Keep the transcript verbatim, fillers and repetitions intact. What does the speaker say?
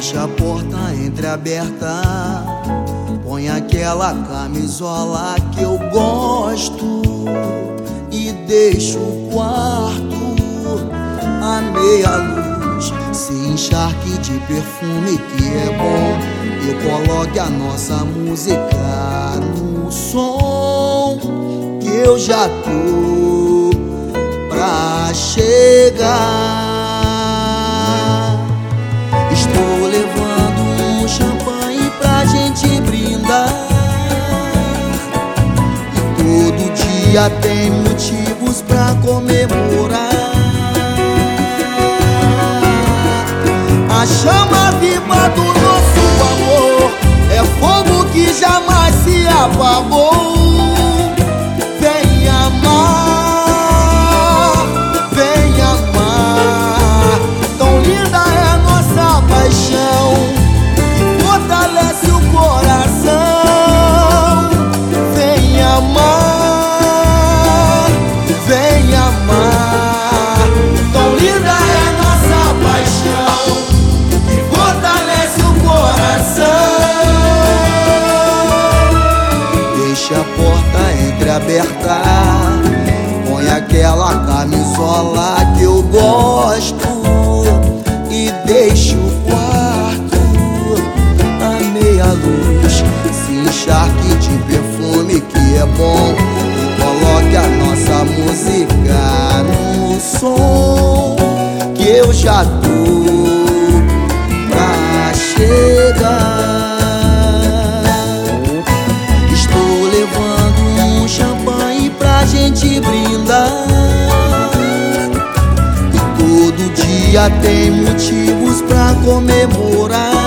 Deixa a porta entreaberta, põe aquela camisola que eu gosto e deixa o quarto a meia luz. Se encharque de perfume que é bom, eu coloque a nossa música no som, que eu já tô pra chegar. Estou levando um champanhe pra gente brindar, e todo dia tem motivos pra comemorar. A chama viva do nosso amor é fogo que jamais se apagou. Vem amar, vem amar. Tão linda é a nossa paixão que fortalece o coração. Vem amar, vem amar. Tão linda é a nossa paixão que fortalece o coração. Deixa a porta entreaberta, põe aquela camisola que eu gosto e deixa o quarto a meia luz. Se encharque de perfume que é bom, e coloque a nossa música no som, que eu já tô pra chegar. Estou levando um champanhe pra gente brindar, e todo dia tem motivos pra comemorar.